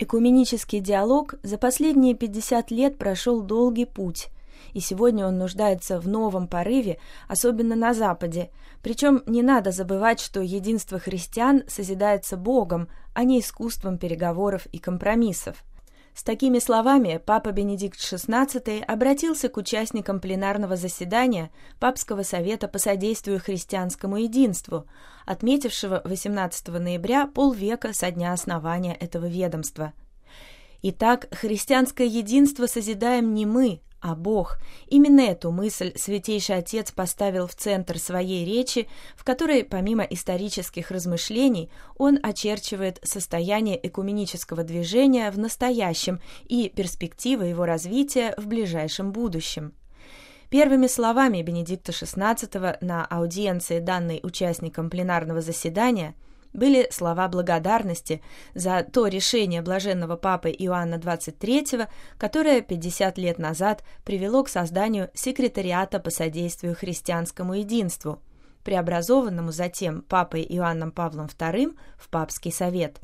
Экуменический диалог за последние 50 лет прошел долгий путь, и сегодня он нуждается в новом порыве, особенно на Западе. Причем не надо забывать, что единство христиан созидается Богом, а не искусством переговоров и компромиссов. С такими словами Папа Бенедикт XVI обратился к участникам пленарного заседания Папского совета по содействию христианскому единству, отметившего 18 ноября полвека со дня основания этого ведомства. Итак, христианское единство созидаем не мы, а Бог. Именно эту мысль Святейший Отец поставил в центр своей речи, в которой, помимо исторических размышлений, он очерчивает состояние экуменического движения в настоящем и перспективы его развития в ближайшем будущем. Первыми словами Бенедикта XVI на аудиенции, данной участникам пленарного заседания, были слова благодарности за то решение блаженного папы Иоанна XXIII, которое 50 лет назад привело к созданию секретариата по содействию христианскому единству, преобразованному затем папой Иоанном Павлом II в Папский совет.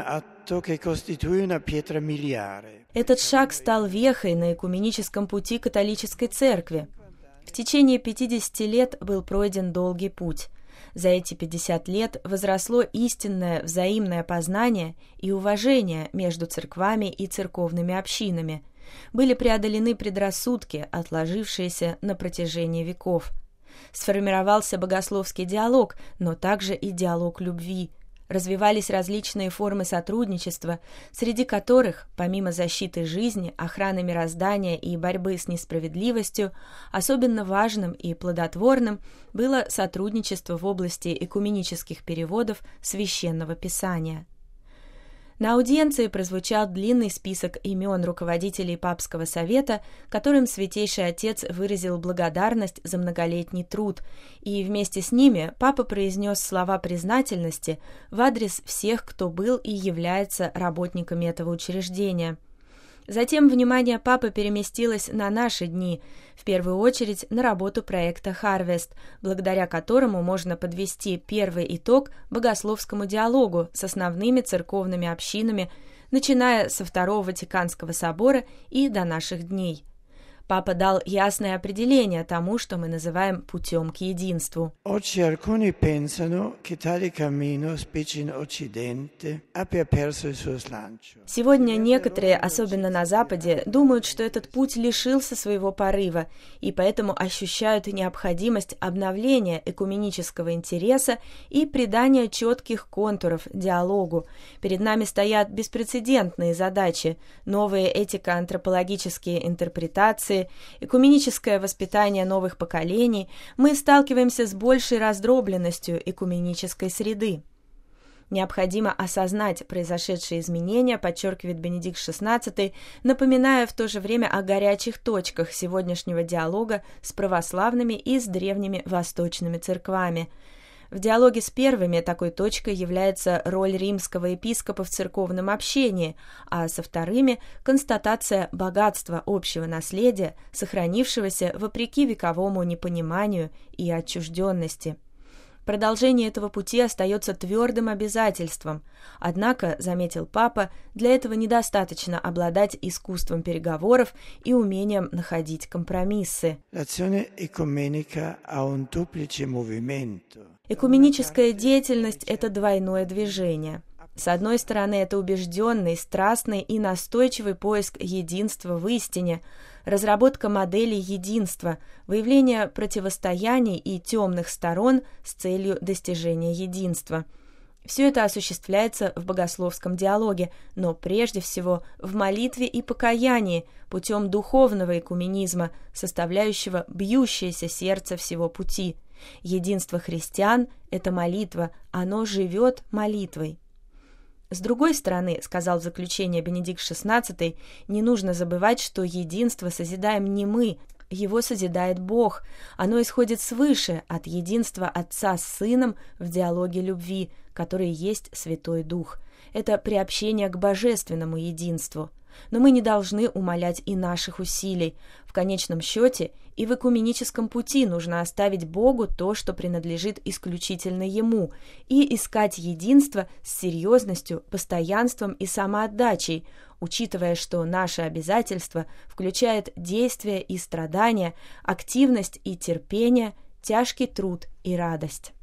Этот шаг стал вехой на экуменическом пути католической церкви. В течение 50 лет был пройден долгий путь. За эти 50 лет возросло истинное взаимное познание и уважение между церквами и церковными общинами. Были преодолены предрассудки, отложившиеся на протяжении веков. Сформировался богословский диалог, но также и диалог любви. Развивались различные формы сотрудничества, среди которых, помимо защиты жизни, охраны мироздания и борьбы с несправедливостью, особенно важным и плодотворным было сотрудничество в области экуменических переводов Священного Писания. На аудиенции прозвучал длинный список имен руководителей Папского совета, которым Святейший Отец выразил благодарность за многолетний труд, и вместе с ними Папа произнес слова признательности в адрес всех, кто был и является работниками этого учреждения. Затем внимание Папы переместилось на наши дни, в первую очередь на работу проекта Harvest, благодаря которому можно подвести первый итог богословскому диалогу с основными церковными общинами, начиная со Второго Ватиканского собора и до наших дней. Папа дал ясное определение тому, что мы называем путем к единству. Сегодня некоторые, особенно на Западе, думают, что этот путь лишился своего порыва, и поэтому ощущают необходимость обновления экуменического интереса и придания четких контуров диалогу. Перед нами стоят беспрецедентные задачи, новые этико-антропологические интерпретации, экуменическое воспитание новых поколений. Мы сталкиваемся с большей раздробленностью экуменической среды. Необходимо осознать произошедшие изменения, подчеркивает Бенедикт XVI, напоминая в то же время о горячих точках сегодняшнего диалога с православными и с древними восточными церквами. В диалоге с первыми такой точкой является роль римского епископа в церковном общении, а со вторыми – констатация богатства общего наследия, сохранившегося вопреки вековому непониманию и отчужденности. Продолжение этого пути остается твердым обязательством. Однако, заметил Папа, для этого недостаточно обладать искусством переговоров и умением находить компромиссы. Экуменическая деятельность – это двойное движение. С одной стороны, это убежденный, страстный и настойчивый поиск единства в истине, разработка моделей единства, выявление противостояний и темных сторон с целью достижения единства. Все это осуществляется в богословском диалоге, но прежде всего в молитве и покаянии путем духовного экуменизма, составляющего бьющееся сердце всего пути. Единство христиан – это молитва, оно живет молитвой. С другой стороны, сказал в заключение Бенедикт XVI, не нужно забывать, что единство созидаем не мы, его созидает Бог. Оно исходит свыше, от единства Отца с Сыном в диалоге любви, который есть Святой Дух. Это приобщение к божественному единству. Но мы не должны умалять и наших усилий. В конечном счете и в экуменическом пути нужно оставить Богу то, что принадлежит исключительно Ему, и искать единство с серьезностью, постоянством и самоотдачей, учитывая, что наше обязательство включает действие и страдания, активность и терпение, тяжкий труд и радость.